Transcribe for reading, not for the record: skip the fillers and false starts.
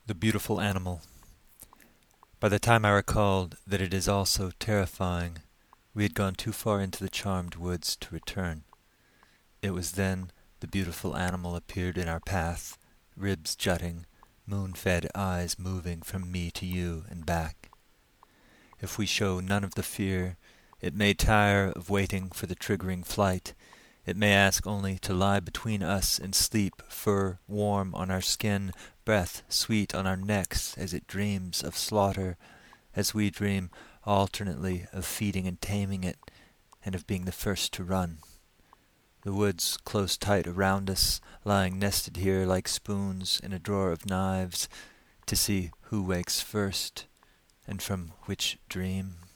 The beautiful animal. By the time I recalled that it is also terrifying, we had gone too far into the charmed woods to return. It was then the beautiful animal appeared in our path, ribs jutting, moon-fed eyes moving from me to you and back. If we show none of the fear, it may tire of waiting for the triggering flight. It may ask only to lie between us and sleep, fur warm on our skin, breath sweet on our necks as it dreams of slaughter, as we dream alternately of feeding and taming it, and of being the first to run. The woods close tight around us, lying nested here like spoons in a drawer of knives, to see who wakes first, and from which dream.